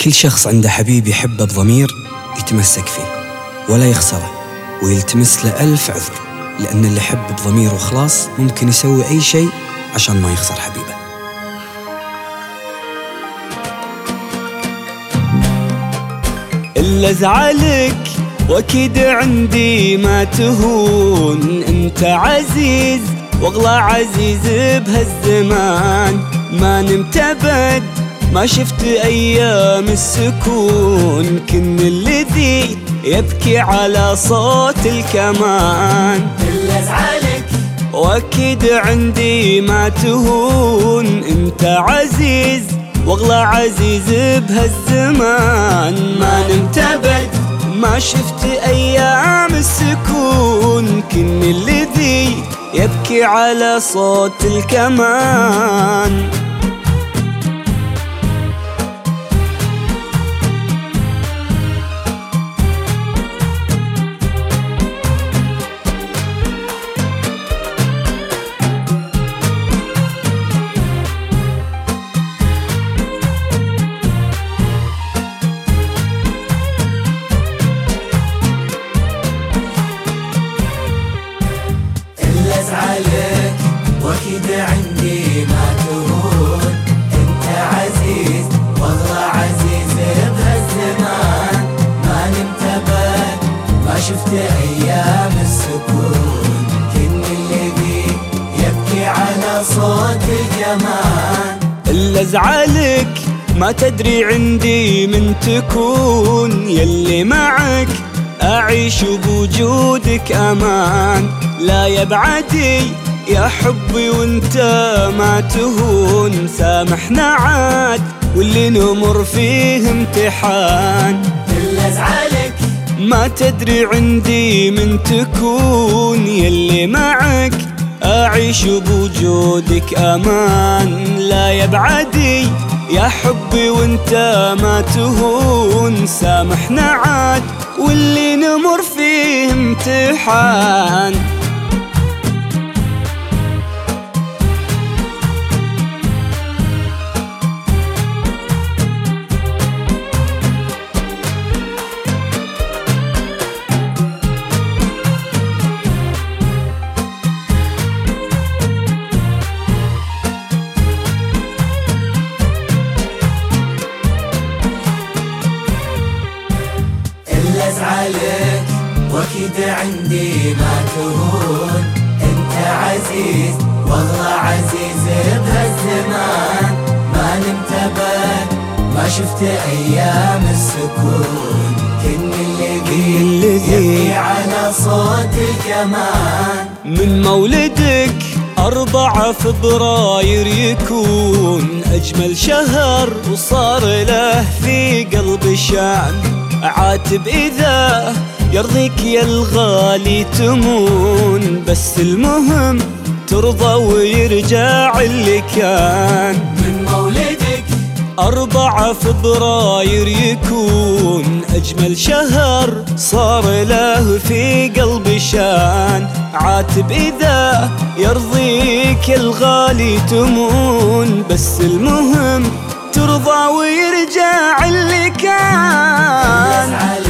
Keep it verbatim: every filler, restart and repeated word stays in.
كل شخص عنده حبيب يحبه بضمير يتمسك فيه ولا يخسره ويلتمس له ألف عذر، لأن اللي يحب بضمير وخلاص ممكن يسوي أي شيء عشان ما يخسر حبيبه. إلا زعلك وأكيد عندي ما تهون، أنت عزيز واغلى عزيز بهالزمان، ما نمت أبد ما شفت أيام السكون، كن الذي يبكي على صوت الكمان. إلا زعلك وأكيد عندي ما تهون، أنت عزيز واغلى عزيز بهالزمان، ما نمت أبد ما شفت أيام السكون، كن الذي يبكي على صوت الكمان. زعلك واكيد عندي ما تهون، انت عزيز واغلى عزيز بهالزمان، ما نمت ابد ما شفت ايام السكون، كن الذي يبكي على صوت الكمان. إلا زعلك ما تدري عندي من تكون، يلي معك أعيش بوجودك أمان، لا يبعدي يا حبي وانت ما تهون، سامحنا عاد واللي نمر فيه امتحان. إلا زعلك ما تدري عندي من تكون، يلي معك أعيش بوجودك أمان، لا يبعدي يا حبي وانت ما تهون، سامحنا عاد واللي نمر فيه امتحان. زعلك واكيد عندي ما تهون، انت عزيز واغلى عزيز بهالزمان، ما نمت ابد ما شفت ايام السكون، كن الذي يبكي على صوت الكمان. من مولدك أربعة فبراير يكون أجمل شهر وصار له في قلبي شان، عاتب إذا يرضيك يا الغالي تمون، بس المهم ترضى ويرجع اللي كان. من مولدك أربعة فبراير يكون أجمل شهر صار له في قلبي شان، عاتب إذا يرضيك يا الغالي تمون، بس المهم ترضى ويرجع اللي كان.